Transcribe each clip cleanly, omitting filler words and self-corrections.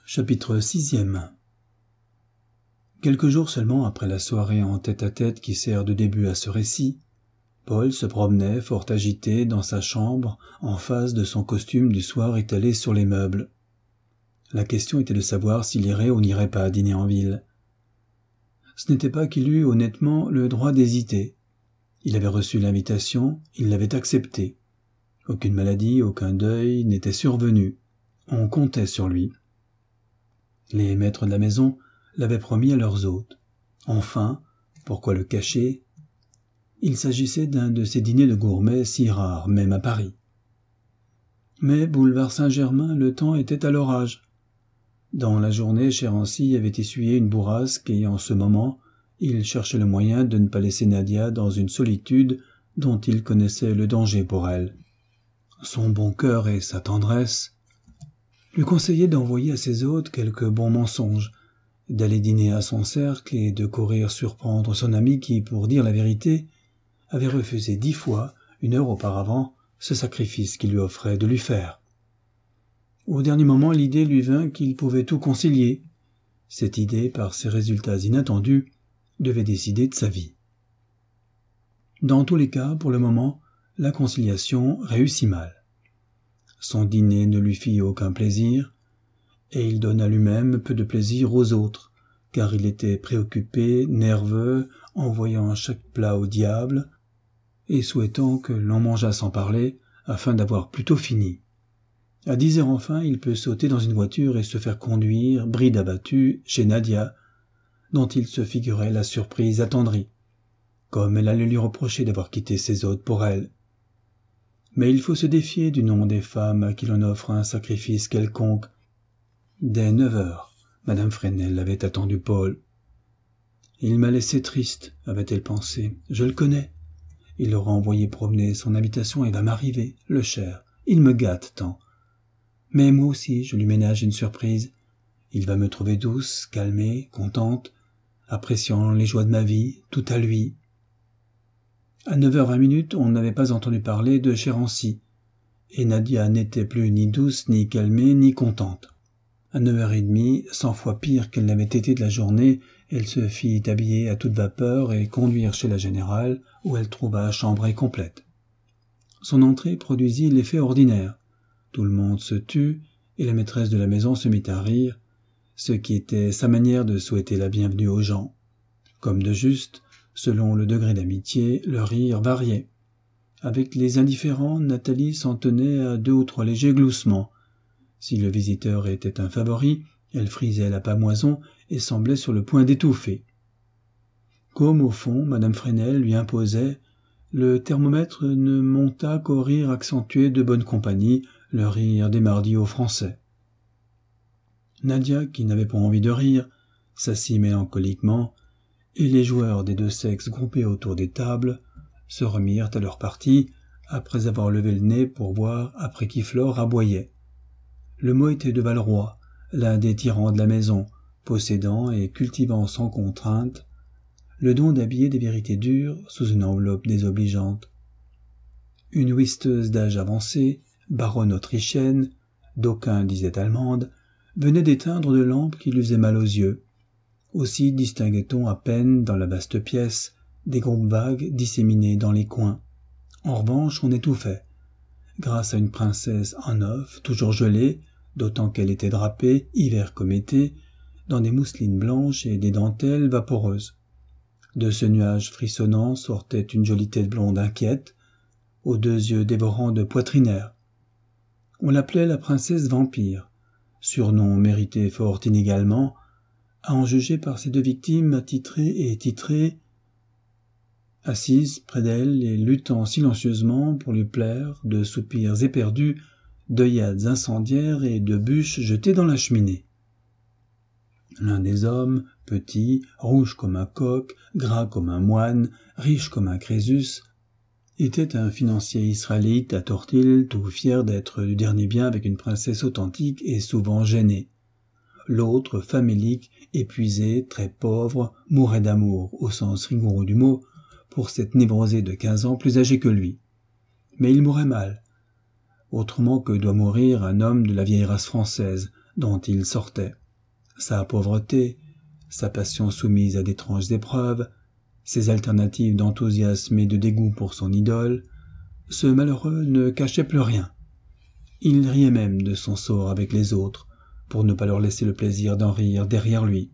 Chapitre 6e. Quelques jours seulement après la soirée en tête-à-tête qui sert de début à ce récit, Paul se promenait fort agité dans sa chambre en face de son costume du soir étalé sur les meubles. La question était de savoir s'il irait ou n'irait pas dîner en ville. Ce n'était pas qu'il eût honnêtement le droit d'hésiter. Il avait reçu l'invitation, il l'avait acceptée. Aucune maladie, aucun deuil n'était survenu. On comptait sur lui. Les maîtres de la maison l'avaient promis à leurs hôtes. Enfin, pourquoi le cacher? Il s'agissait d'un de ces dîners de gourmets si rares, même à Paris. Mais, boulevard Saint-Germain, le temps était à l'orage. Dans la journée, Chérancy avait essuyé une bourrasque et, en ce moment, il cherchait le moyen de ne pas laisser Nadia dans une solitude dont il connaissait le danger pour elle. Son bon cœur et sa tendresse lui conseillaient d'envoyer à ses hôtes quelques bons mensonges, d'aller dîner à son cercle et de courir surprendre son ami qui, pour dire la vérité, avait refusé 10 fois, 1 heure auparavant, ce sacrifice qu'il lui offrait de lui faire. Au dernier moment, l'idée lui vint qu'il pouvait tout concilier. Cette idée, par ses résultats inattendus, devait décider de sa vie. Dans tous les cas, pour le moment, la conciliation réussit mal. Son dîner ne lui fit aucun plaisir, et il donna lui-même peu de plaisir aux autres, car il était préoccupé, nerveux, envoyant chaque plat au diable, et souhaitant que l'on mangeât sans parler, afin d'avoir plutôt fini. À 10 heures enfin, il peut sauter dans une voiture et se faire conduire, bride abattue, chez Nadia, dont il se figurait la surprise attendrie, comme elle allait lui reprocher d'avoir quitté ses hôtes pour elle. Mais il faut se défier du nom des femmes à qui l'on offre un sacrifice quelconque. Dès 9 heures, Madame Fresnel avait attendu Paul. « Il m'a laissé triste, avait-elle pensé. Je le connais. Il aura envoyé promener son habitation et va m'arriver, le cher. Il me gâte tant. Mais moi aussi, je lui ménage une surprise. Il va me trouver douce, calmée, contente, appréciant les joies de ma vie, tout à lui. » À 9h20, on n'avait pas entendu parler de Chérancy, et Nadia n'était plus ni douce, ni calmée, ni contente. À 9h30, 100 fois pire qu'elle n'avait été de la journée, elle se fit habiller à toute vapeur et conduire chez la générale, où elle trouva chambrée complète. Son entrée produisit l'effet ordinaire. Tout le monde se tut, et la maîtresse de la maison se mit à rire, ce qui était sa manière de souhaiter la bienvenue aux gens. Comme de juste, selon le degré d'amitié, le rire variait. Avec les indifférents, Nathalie s'en tenait à 2 ou 3 légers gloussements. Si le visiteur était un favori, elle frisait la pâmoison et semblait sur le point d'étouffer. Comme au fond, Madame Fresnel lui imposait, le thermomètre ne monta qu'au rire accentué de bonne compagnie, le rire des mardis aux Français. Nadia, qui n'avait pas envie de rire, s'assit mélancoliquement, et les joueurs des 2 sexes groupés autour des tables se remirent à leur partie après avoir levé le nez pour voir après qui Flore aboyait. Le mot était de Valleroy, l'un des tyrans de la maison, possédant et cultivant sans contrainte le don d'habiller des vérités dures sous une enveloppe désobligeante. Une whisteuse d'âge avancé, baronne autrichienne, d'aucuns disaient allemande, venait d'éteindre 2 lampes qui lui faisaient mal aux yeux. Aussi distinguait-on à peine dans la vaste pièce des groupes vagues disséminés dans les coins. En revanche, on étouffait. Grâce à une princesse en off, toujours gelée, d'autant qu'elle était drapée, hiver comme été, dans des mousselines blanches et des dentelles vaporeuses. De ce nuage frissonnant sortait une jolie tête blonde inquiète, aux 2 yeux dévorants de poitrinaire. On l'appelait la princesse vampire, surnom mérité fort inégalement, à en juger par ses 2 victimes attitrées et titrées, assises près d'elle et luttant silencieusement pour lui plaire, de soupirs éperdus, d'œillades incendiaires et de bûches jetées dans la cheminée. L'un des hommes, petit, rouge comme un coq, gras comme un moine, riche comme un Crésus, était un financier israélite à tortille, tout fier d'être du dernier bien avec une princesse authentique et souvent gêné. L'autre, famélique, épuisé, très pauvre, mourait d'amour, au sens rigoureux du mot, pour cette névrosée de 15 ans plus âgée que lui. Mais il mourait mal, autrement que doit mourir un homme de la vieille race française, dont il sortait. Sa pauvreté, sa passion soumise à d'étranges épreuves, ses alternatives d'enthousiasme et de dégoût pour son idole, ce malheureux ne cachait plus rien. Il riait même de son sort avec les autres, pour ne pas leur laisser le plaisir d'en rire derrière lui.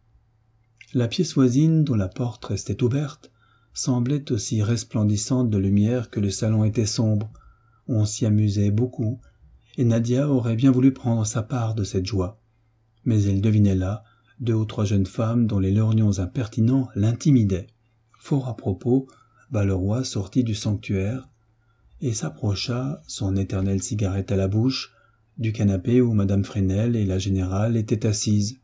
La pièce voisine, dont la porte restait ouverte, semblait aussi resplendissante de lumière que le salon était sombre. On s'y amusait beaucoup, et Nadia aurait bien voulu prendre sa part de cette joie. Mais elle devinait là 2 ou 3 jeunes femmes dont les lorgnons impertinents l'intimidaient. Fort à propos, Balleroy sortit du sanctuaire et s'approcha, son éternelle cigarette à la bouche, du canapé où madame Fresnel et la générale étaient assises.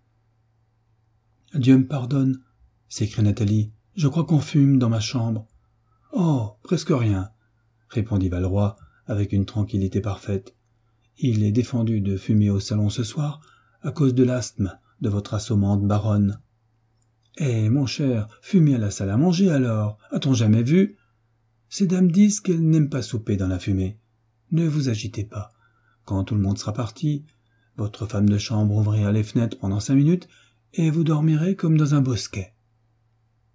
« Dieu me pardonne, » s'écria Nathalie, « je crois qu'on fume dans ma chambre. »« Oh, presque rien, » répondit Balleroy avec une tranquillité parfaite. « Il est défendu de fumer au salon ce soir à cause de l'asthme de votre assommante baronne. »« Eh, mon cher, fumer à la salle à manger alors, a-t-on jamais vu ? Ces dames disent qu'elles n'aiment pas souper dans la fumée. Ne vous agitez pas. Quand tout le monde sera parti, votre femme de chambre ouvrira les fenêtres pendant 5 minutes et vous dormirez comme dans un bosquet. »« Seigneur, »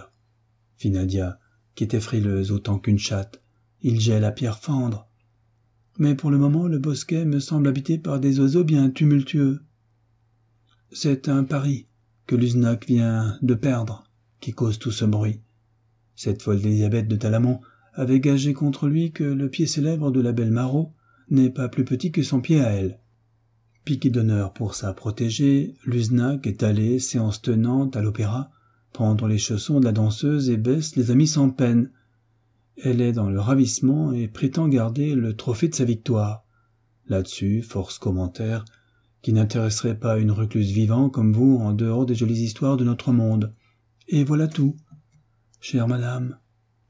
fit Nadia, qui était frileuse autant qu'une chatte, « il gèle à pierre fendre. Mais pour le moment, le bosquet me semble habité par des oiseaux bien tumultueux. C'est un pari que Luznac vient de perdre qui cause tout ce bruit. Cette folle d'Élisabeth de Talamont avait gagé contre lui que le pied célèbre de la belle Marot n'est pas plus petit que son pied à elle. Piqué d'honneur pour sa protégée, Luznac est allé, séance tenante, à l'opéra, prendre les chaussons de la danseuse et baisse les amis sans peine. Elle est dans le ravissement et prétend garder le trophée de sa victoire. Là-dessus, force commentaires qui n'intéresserait pas une recluse vivant comme vous en dehors des jolies histoires de notre monde. Et voilà tout, chère madame.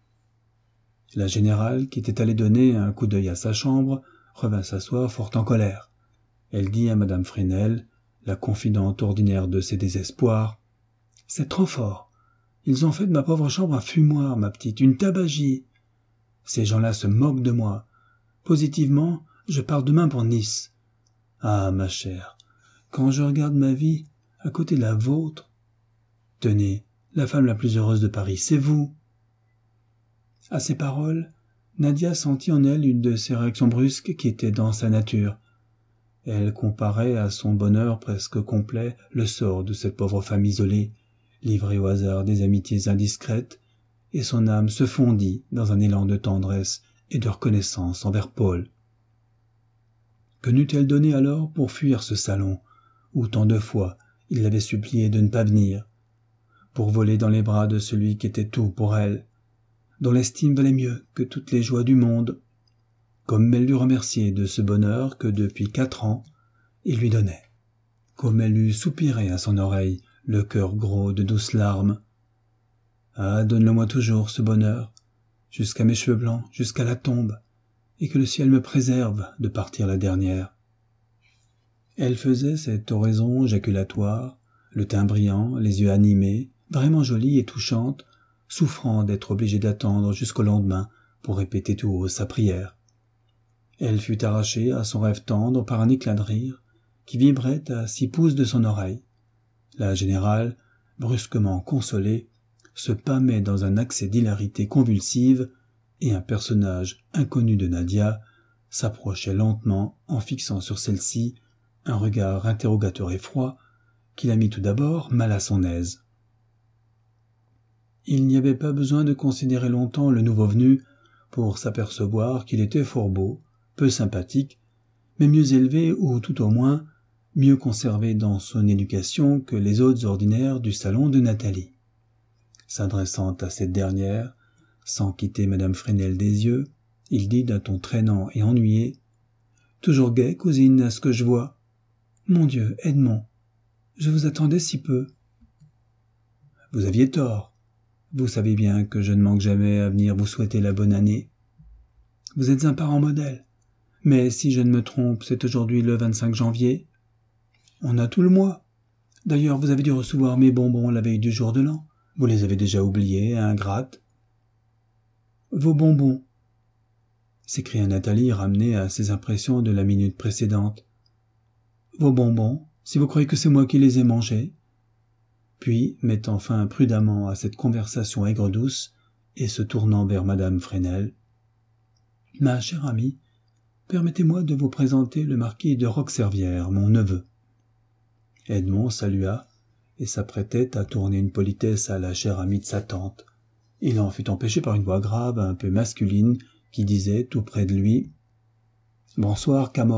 La générale, qui était allée donner un coup d'œil à sa chambre, revint s'asseoir fort en colère. Elle dit à madame Fresnel, la confidente ordinaire de ses désespoirs, « C'est trop fort. Ils ont fait de ma pauvre chambre un fumoir, ma petite, une tabagie. Ces gens-là se moquent de moi. Positivement, je pars demain pour Nice. Ah, ma chère, quand je regarde ma vie à côté de la vôtre... Tenez, la femme la plus heureuse de Paris, c'est vous. » À ces paroles, Nadia sentit en elle une de ces réactions brusques qui étaient dans sa nature. Elle comparait à son bonheur presque complet le sort de cette pauvre femme isolée, livrée au hasard des amitiés indiscrètes, et son âme se fondit dans un élan de tendresse et de reconnaissance envers Paul. Que n'eût-elle donné alors pour fuir ce salon, où tant de fois il l'avait supplié de ne pas venir, pour voler dans les bras de celui qui était tout pour elle, dont l'estime valait mieux que toutes les joies du monde, comme elle l'eût remercié de ce bonheur que depuis 4 ans il lui donnait, comme elle eût soupiré à son oreille, le cœur gros de douces larmes. Ah, donne-le-moi toujours, ce bonheur, jusqu'à mes cheveux blancs, jusqu'à la tombe, et que le ciel me préserve de partir la dernière. Elle faisait cette oraison jaculatoire, le teint brillant, les yeux animés, vraiment jolie et touchante, souffrant d'être obligée d'attendre jusqu'au lendemain pour répéter tout haut sa prière. Elle fut arrachée à son rêve tendre par un éclat de rire qui vibrait à 6 pouces de son oreille. La générale, brusquement consolée, se pâmait dans un accès d'hilarité convulsive et un personnage inconnu de Nadia s'approchait lentement en fixant sur celle-ci un regard interrogateur et froid qui la mit tout d'abord mal à son aise. Il n'y avait pas besoin de considérer longtemps le nouveau venu pour s'apercevoir qu'il était fort beau, peu sympathique, mais mieux élevé ou tout au moins mieux conservé dans son éducation que les autres ordinaires du salon de Nathalie. S'adressant à cette dernière, sans quitter madame Fresnel des yeux, il dit d'un ton traînant et ennuyé, « Toujours gai, cousine, à ce que je vois. Mon Dieu, Edmond, je vous attendais si peu. » « Vous aviez tort. Vous savez bien que je ne manque jamais à venir vous souhaiter la bonne année. Vous êtes un parent modèle. Mais si je ne me trompe, c'est aujourd'hui le 25 janvier. On a tout le mois. D'ailleurs, vous avez dû recevoir mes bonbons la veille du jour de l'an. Vous les avez déjà oubliés, ingrate. »« Vos bonbons » s'écria Nathalie, ramenée à ses impressions de la minute précédente. « vos bonbons, si vous croyez que c'est moi qui les ai mangés. » Puis, mettant fin prudemment à cette conversation aigre-douce et se tournant vers madame Fresnel, « Ma chère amie, permettez-moi de vous présenter le marquis de Roqueservière, mon neveu. » Edmond salua et s'apprêtait à tourner une politesse à la chère amie de sa tante. Il en fut empêché par une voix grave, un peu masculine, qui disait, tout près de lui, « Bonsoir, Camor. »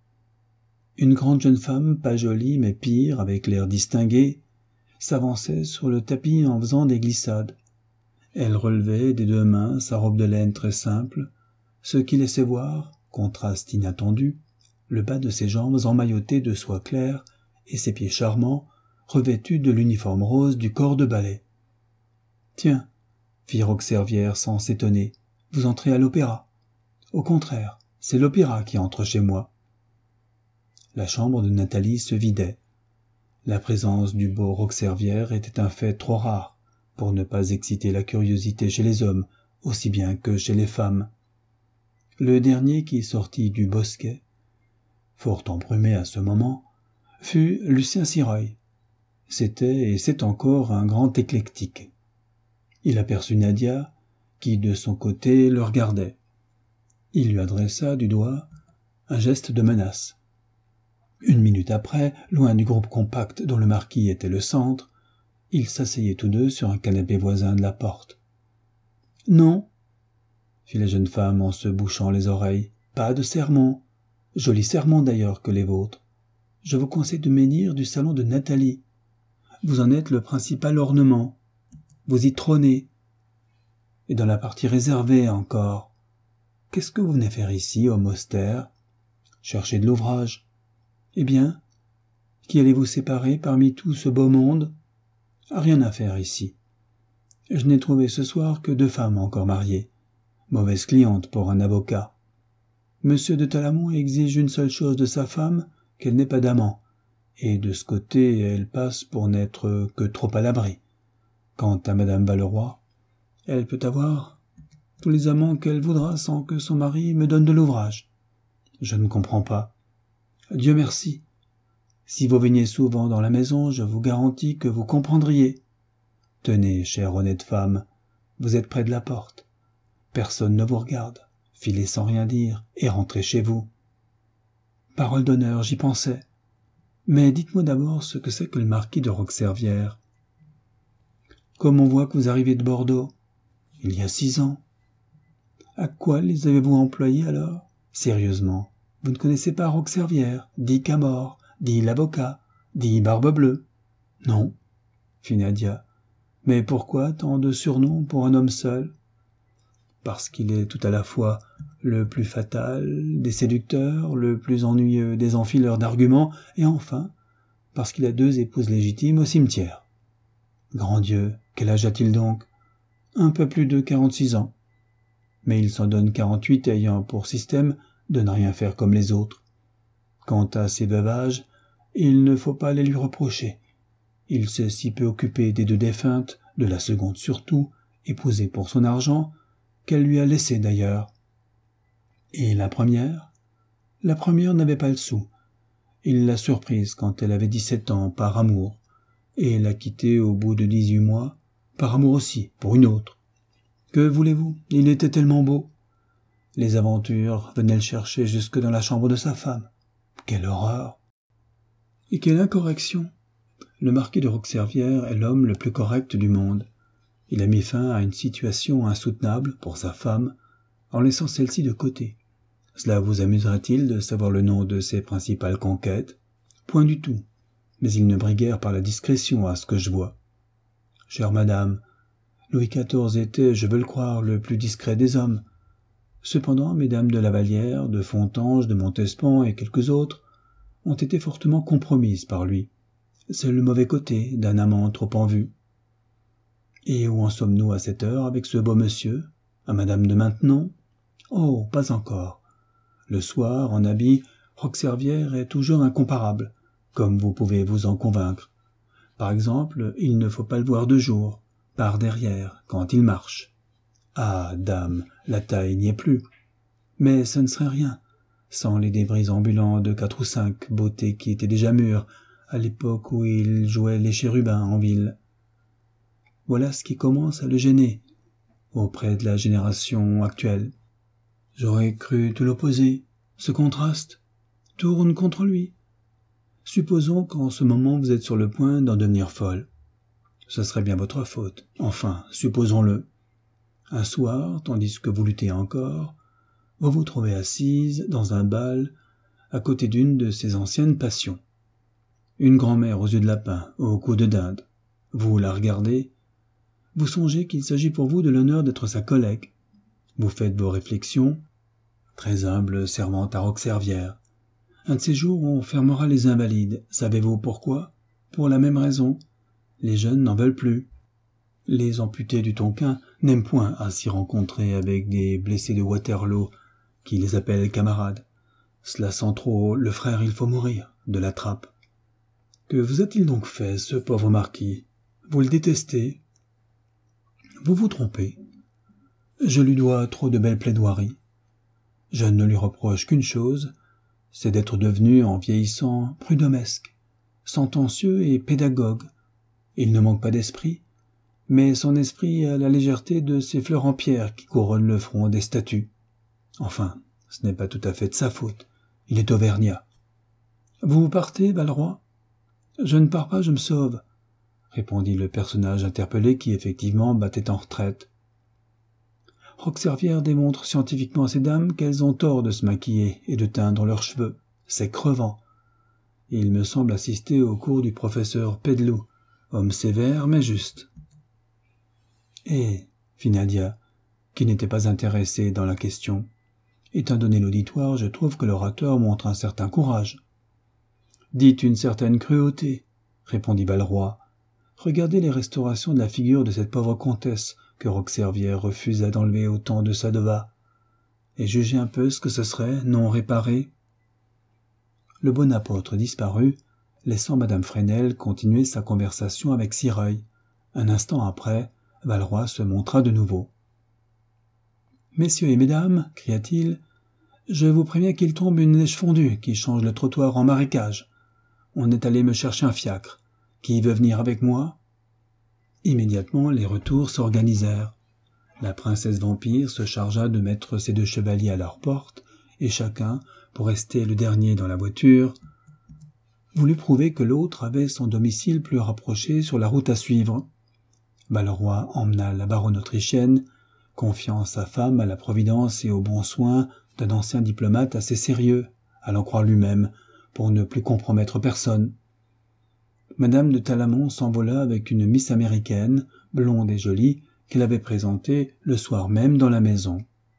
Une grande jeune femme, pas jolie, mais pire, avec l'air distingué, s'avançait sur le tapis en faisant des glissades. Elle relevait des deux mains sa robe de laine très simple, ce qui laissait voir, contraste inattendu, le bas de ses jambes emmaillotées de soie claire et ses pieds charmants, revêtus de l'uniforme rose du corps de ballet. « Tiens, » fit Roqueservière sans s'étonner, « vous entrez à l'opéra. Au contraire, c'est l'opéra qui entre chez moi. » La chambre de Nathalie se vidait. La présence du beau Roqueservière était un fait trop rare pour ne pas exciter la curiosité chez les hommes, aussi bien que chez les femmes. Le dernier qui sortit du bosquet, fort embrumé à ce moment, fut Lucien Siroy. C'était et c'est encore un grand éclectique. Il aperçut Nadia, qui de son côté le regardait. Il lui adressa du doigt un geste de menace. Une minute après, loin du groupe compact dont le marquis était le centre, ils s'asseyaient tous deux sur un canapé voisin de la porte. « Non, » fit la jeune femme en se bouchant les oreilles, « pas de sermon. Joli sermon d'ailleurs que les vôtres. Je vous conseille de menhir du salon de Nathalie. Vous en êtes le principal ornement. Vous y trônez. Et dans la partie réservée encore. Qu'est-ce que vous venez faire ici, homme austère? Chercher de l'ouvrage. Eh bien, qui allez-vous séparer parmi tout ce beau monde? Rien à faire ici. Je n'ai trouvé ce soir que 2 femmes encore mariées. Mauvaise cliente pour un avocat. Monsieur de Talamont exige une seule chose de sa femme, qu'elle n'ait pas d'amant, et de ce côté elle passe pour n'être que trop à l'abri. Quant à madame Valeroy, elle peut avoir tous les amants qu'elle voudra sans que son mari me donne de l'ouvrage. Je ne comprends pas. Dieu merci. Si vous veniez souvent dans la maison, je vous garantis que vous comprendriez. Tenez, chère honnête femme, vous êtes près de la porte. Personne ne vous regarde. Filez sans rien dire et rentrez chez vous. Parole d'honneur, j'y pensais. Mais dites-moi d'abord ce que c'est que le marquis de Roqueservière. Comme on voit que vous arrivez de Bordeaux, il y a 6 ans. À quoi les avez-vous employés alors? Sérieusement, vous ne connaissez pas Roqueservière, dit Camor, dit l'avocat, dit Barbe-Bleue? Non, fit Nadia. Mais pourquoi tant de surnoms pour un homme seul? Parce qu'il est tout à la fois le plus fatal des séducteurs, le plus ennuyeux des enfileurs d'arguments, et enfin, parce qu'il a 2 épouses légitimes au cimetière. Grand Dieu, quel âge a-t-il donc? Un peu plus de 46 ans. Mais il s'en donne 48 ayant pour système de ne rien faire comme les autres. Quant à ses veuvages, il ne faut pas les lui reprocher. Il s'est si peu occupé des 2 défuntes, de la seconde surtout, épousée pour son argent, qu'elle lui a laissé d'ailleurs. Et la première? La première n'avait pas le sou. Il l'a surprise quand elle avait 17 ans par amour, et l'a quittée au bout de 18 mois, par amour aussi, pour une autre. Que voulez-vous? Il était tellement beau. Les aventures venaient le chercher jusque dans la chambre de sa femme. Quelle horreur! Et quelle incorrection! Le marquis de Roqueservière est l'homme le plus correct du monde. Il a mis fin à une situation insoutenable pour sa femme, en laissant celle-ci de côté. Cela vous amuserait-il de savoir le nom de ses principales conquêtes? Point du tout. Mais il ne brille guère par la discrétion à ce que je vois. Chère madame, Louis XIV était, je veux le croire, le plus discret des hommes. Cependant, mesdames de la Vallière, de Fontanges, de Montespan et quelques autres ont été fortement compromises par lui. C'est le mauvais côté d'un amant trop en vue. Et où en sommes-nous à cette heure avec ce beau monsieur, à madame de Maintenon? Oh, pas encore. Le soir, en habit, Roqueservière est toujours incomparable, comme vous pouvez vous en convaincre. Par exemple, il ne faut pas le voir de jour, par derrière, quand il marche. Ah, dame, la taille n'y est plus. Mais ce ne serait rien. sans les débris ambulants de 4 ou 5 beautés qui étaient déjà mûres à l'époque où il jouait les chérubins en ville. Voilà ce qui commence à le gêner auprès de la génération actuelle. J'aurais cru tout l'opposé. Ce contraste tourne contre lui. Supposons qu'en ce moment vous êtes sur le point d'en devenir folle. Ce serait bien votre faute. Enfin, supposons-le. Un soir, tandis que vous luttez encore, vous vous trouvez assise dans un bal à côté d'une de ses anciennes passions. Une grand-mère aux yeux de lapin, au cou de dinde. Vous la regardez. Vous songez qu'il s'agit pour vous de l'honneur d'être sa collègue. Vous faites vos réflexions. Très humble servante à Roqueservière. Un de ces jours, on fermera les invalides. Savez-vous pourquoi? Pour la même raison. Les jeunes n'en veulent plus. Les amputés du Tonkin n'aiment point à s'y rencontrer avec des blessés de Waterloo qui les appellent camarades. Cela sent trop le frère il faut mourir de la trappe. Que vous a-t-il donc fait, ce pauvre marquis? Vous le détestez? Vous vous trompez. Je lui dois trop de belles plaidoiries. Je ne lui reproche qu'une chose, c'est d'être devenu, en vieillissant, prud'homesque, sentencieux et pédagogue. Il ne manque pas d'esprit, mais son esprit a la légèreté de ces fleurs en pierre qui couronnent le front des statues. Enfin, ce n'est pas tout à fait de sa faute. Il est auvergnat. Vous partez, Valroi? Je ne pars pas, je me sauve, répondit le personnage interpellé qui effectivement battait en retraite. Roqueservière démontre scientifiquement à ces dames qu'elles ont tort de se maquiller et de teindre leurs cheveux. C'est crevant. Il me semble assister au cours du professeur Pedlou, homme sévère mais juste. Et, fit Nadia, qui n'était pas intéressée dans la question, étant donné l'auditoire, je trouve que l'orateur montre un certain courage. Dites une certaine cruauté, répondit Valroi. Regardez les restaurations de la figure de cette pauvre comtesse que Roqueservière refusa d'enlever au temps de Sadova, et jugez un peu ce que ce serait, non réparé. Le bon apôtre disparut, laissant madame Fresnel continuer sa conversation avec Sireuil. Un instant après, Valroi se montra de nouveau. « Messieurs et mesdames, cria-t-il, je vous préviens qu'il tombe une neige fondue qui change le trottoir en marécage. On est allé me chercher un fiacre. Qui veut venir avec moi ?» Immédiatement, les retours s'organisèrent. La princesse vampire se chargea de mettre ses 2 chevaliers à leur porte, et chacun, pour rester le dernier dans la voiture, voulut prouver que l'autre avait son domicile plus rapproché sur la route à suivre. Valroi emmena la baronne autrichienne, confiant sa femme à la providence et aux bons soins d'un ancien diplomate assez sérieux, à l'en croire lui-même, pour ne plus compromettre personne. Madame de Talamont s'envola avec une Miss américaine, blonde et jolie, qu'elle avait présentée le soir même dans la maison.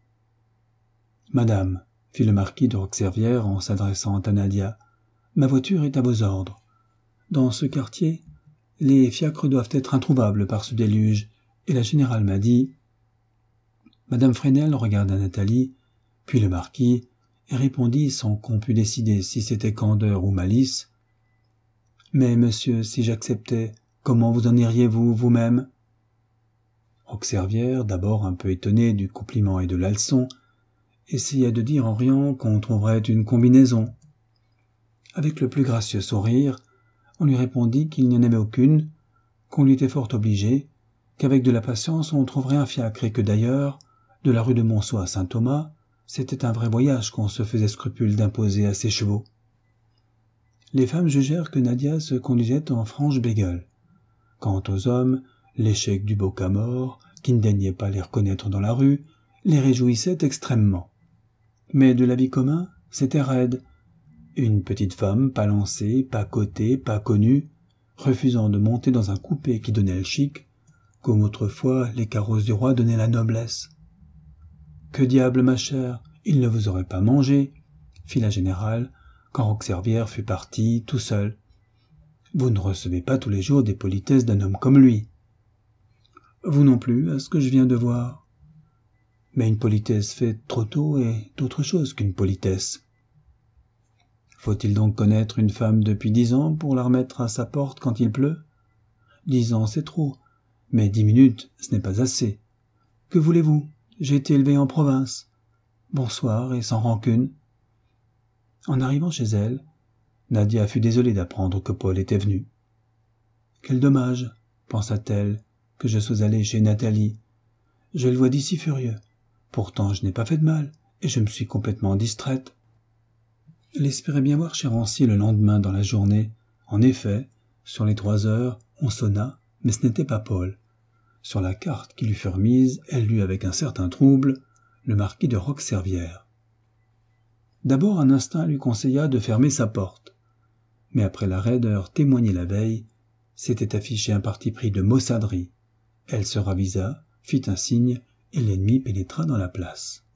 « Madame, » fit le marquis de Roqueservière en s'adressant à Nadia, « ma voiture est à vos ordres. Dans ce quartier, les fiacres doivent être introuvables par ce déluge, et la générale m'a dit... » Madame Fresnel regarda Nathalie, puis le marquis, et répondit sans qu'on pût décider si c'était candeur ou malice. « Mais, monsieur, si j'acceptais, comment vous en iriez-vous vous-même » Roqueservière, d'abord un peu étonné du compliment et de la leçon, essaya de dire en riant qu'on trouverait une combinaison. Avec le plus gracieux sourire, on lui répondit qu'il n'y en avait aucune, qu'on lui était fort obligé, qu'avec de la patience on trouverait un fiacre et que d'ailleurs, de la rue de Monceau à Saint-Thomas, c'était un vrai voyage qu'on se faisait scrupule d'imposer à ses chevaux. Les femmes jugèrent que Nadia se conduisait en franche bégueule. Quant aux hommes, l'échec du Bocamore, qui ne daignait pas les reconnaître dans la rue, les réjouissait extrêmement. Mais de l'avis commun, c'était raide. Une petite femme, pas lancée, pas cotée, pas connue, refusant de monter dans un coupé qui donnait le chic, comme autrefois les carrosses du roi donnaient la noblesse. « Que diable, ma chère, il ne vous aurait pas mangé » fit la générale, quand Roqueservière fut parti, tout seul. « Vous ne recevez pas tous les jours des politesses d'un homme comme lui. »« Vous non plus, à ce que je viens de voir. » Mais une politesse faite trop tôt est autre chose qu'une politesse. Faut-il donc connaître une femme depuis 10 ans pour la remettre à sa porte quand il pleut? 10 ans, c'est trop, mais 10 minutes, ce n'est pas assez. Que voulez-vous? J'ai été élevé en province. Bonsoir et sans rancune. En arrivant chez elle, Nadia fut désolée d'apprendre que Paul était venu. « Quel dommage, pensa-t-elle, que je sois allée chez Nathalie. Je le vois d'ici furieux. Pourtant, je n'ai pas fait de mal, et je me suis complètement distraite. » Elle espérait bien voir Chérancy le lendemain dans la journée. En effet, sur les 3 heures, on sonna, mais ce n'était pas Paul. Sur la carte qui lui fut remise, elle lut avec un certain trouble le marquis de Roqueservière. D'abord, un instinct lui conseilla de fermer sa porte. Mais après la raideur témoignée la veille, s'était affiché un parti pris de maussaderie. Elle se ravisa, fit un signe, et l'ennemi pénétra dans la place.